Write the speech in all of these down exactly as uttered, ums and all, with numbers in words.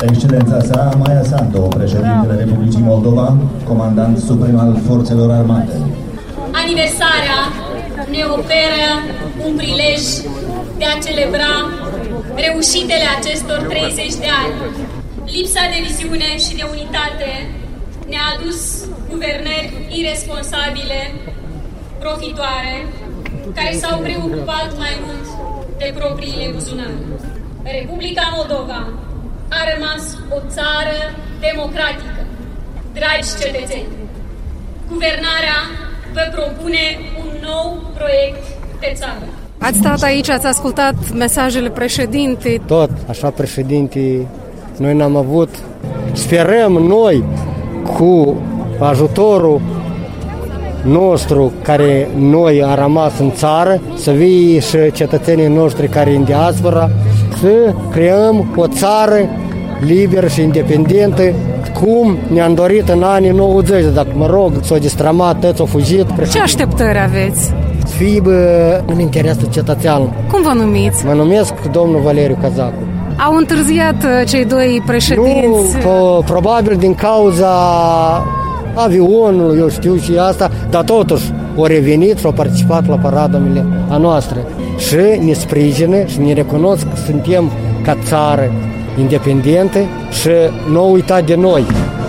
Excelența sa, Maia Sandu, președintele Republicii Moldova, comandant suprem al Forțelor Armate. Aniversarea ne oferă un prilej de a celebra reușitele acestor treizeci de ani. Lipsa de viziune și de unitate ne-a adus guvernări irresponsabile, profitoare, care s-au preocupat mai mult de propriile buzunare. Republica Moldova a rămas o țară democratică. Dragi cetățeni, guvernarea vă propune un nou proiect de țară. Ați stat aici, ați ascultat mesajele președintei. Tot, așa președintii, noi n-am avut. Sperăm noi, cu ajutorul nostru care noi a rămas în țară, să vii și cetățenii noștri care în diaspora, să creăm o țară liberă și independentă, cum ne-am dorit în anii nouăzeci, dacă mă rog, s-au destramat, toți au fugit. Ce așteptări aveți? Să fie bă, în interesul cetățeanului. Cum vă numiți? Mă numesc domnul Valeriu Cazacu. Au întârziat cei doi președinți? Nu, probabil din cauza avionului, eu știu și asta, dar totuși au revenit și au participat la paradele a noastră. Și ne sprijină și ne recunosc că suntem ca țară independentă și nu uita de noi.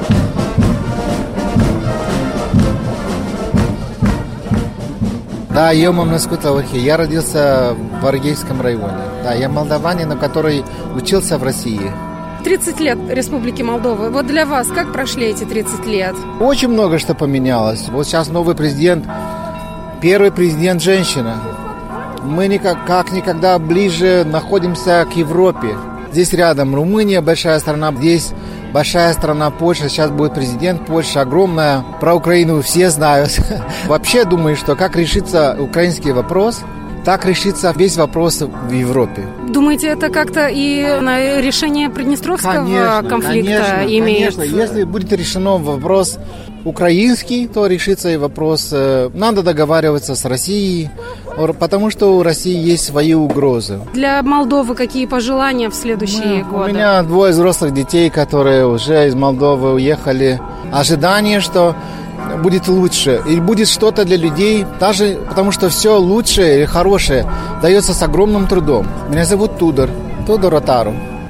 Да, я мам нăscut la Орхе. Я родился в Аргейском районе. Да, я молдаванин, который учился в России. тридцать лет Республики Молдова. Вот для вас как прошли эти тридцать лет? Очень много что поменялось. Вот сейчас новый президент, первый президент женщина. Мы никак, как никогда ближе находимся к Европе. Здесь рядом Румыния, большая страна. Здесь большая страна Польша. Сейчас будет президент Польши, огромная. Про Украину все знают. Вообще думаю, что как решится украинский вопрос, так решится весь вопрос в Европе. Думаете, это как-то и на решение Приднестровского конечно, конфликта конечно, имеет? Конечно, если будет решено вопрос украинский, то решится и вопрос. Надо договариваться с Россией, потому что у России есть свои угрозы. Для Молдовы какие пожелания в следующие Мы, годы? У меня двое взрослых детей, которые уже из Молдовы уехали. Ожидание, что будет лучше, и будет что-то для людей, даже потому что все лучшее и хорошее дается с огромным трудом. Меня зовут Тудор, Тудор Ротару.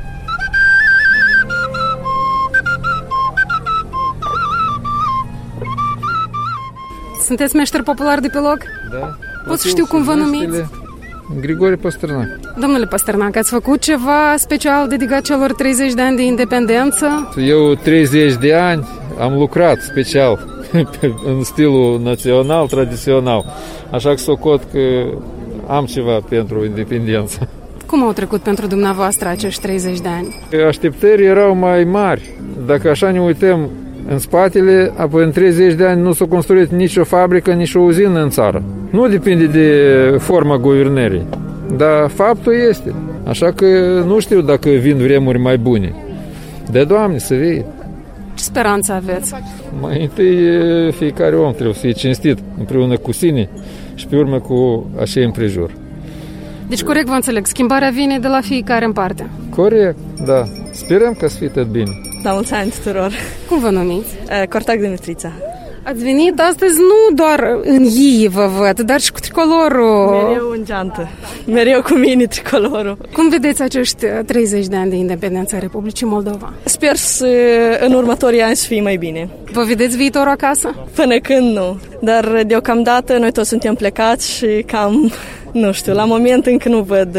Sunteți meșter popular de pe loc? Da. Pot să știu cum vă numiți? Grigore Pasternac. Domnule Pasternac, ați făcut ceva special dedicat celor treizeci de ani de independență? Eu treizeci de ani am lucrat special în stilul național, tradițional. Așa că socot că am ceva pentru independență. Cum au trecut pentru dumneavoastră acești treizeci de ani? Așteptări erau mai mari. Dacă așa ne uităm în spatele, apoi în treizeci de ani nu s-a construit nicio fabrică, nicio uzină în țară. Nu depinde de forma guvernării, dar faptul este. Așa că nu știu dacă vin vremuri mai bune. De Doamne, să vii. Ce speranță aveți? Mai întâi fiecare om trebuie să fie cinstit împreună cu sine și pe urmă cu așa împrejur. Deci corect vă înțeleg, schimbarea vine de la fiecare în parte. Corect, da. Sperăm că să fie tot bine. La mulți ani tuturor. Cum vă numiți? Cortac Dimitrița. Ați venit astăzi nu doar în ghii vă văd, dar și cu tricolorul. Mereu în geantă. Mereu cu mine tricolorul. Cum vedeți acești treizeci de ani de independență a Republicii Moldova? Sper să în următorii ani să fie mai bine. Vă vedeți viitorul acasă? Până când nu. Dar deocamdată noi toți suntem plecați și cam, nu știu, la moment încă nu văd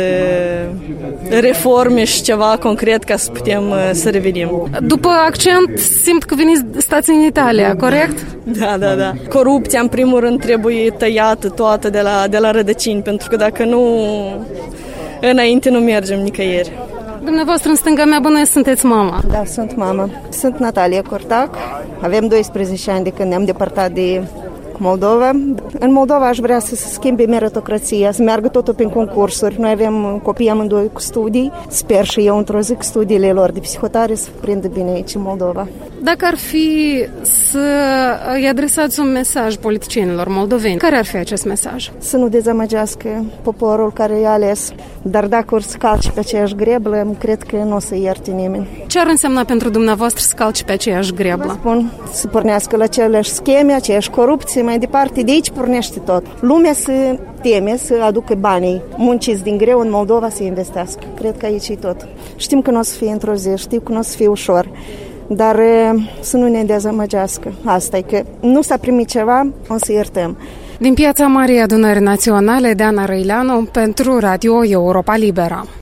reforme și ceva concret ca să putem să revenim. După accent simt că veniți stați în Italia, corect? Da, da, da. Corupția, în primul rând, trebuie tăiată toată de la, de la rădăcini, pentru că dacă nu, înainte nu mergem nicăieri. Dumneavoastră, în stânga mea, bănuiesc, sunteți mama. Da, sunt mama. Sunt Natalia Cortac. Avem doisprezece ani de când ne-am depărtat de Moldova. În Moldova aș vrea să se schimbe meritocrația, să meargă totul prin concursuri. Noi avem copii amândoi cu studii. Sper și eu într-o zi studiile lor de psihotare să prindă bine aici în Moldova. Dacă ar fi să îi adresați un mesaj politicienilor moldoveni, care ar fi acest mesaj? Să nu dezamăgească poporul care i-a ales, dar dacă or să calce pe aceeași greblă, cred că nu o să ierte nimeni. Ce ar însemna pentru dumneavoastră să calci pe aceeași greblă? Spun să pornească la aceleași scheme, aceeași corupție, mai departe. De aici pornește tot. Lumea se teme să aducă banii munciți din greu în Moldova să investească. Cred că aici e tot. Știm că nu o să fie într-o zi, știu că nu o să fie ușor, dar să nu ne dezamăgească. Asta e că nu s-a primit ceva, o să iertăm. Din Piața Marii Adunării Naționale, Deana Răileanu pentru Radio Europa Liberă.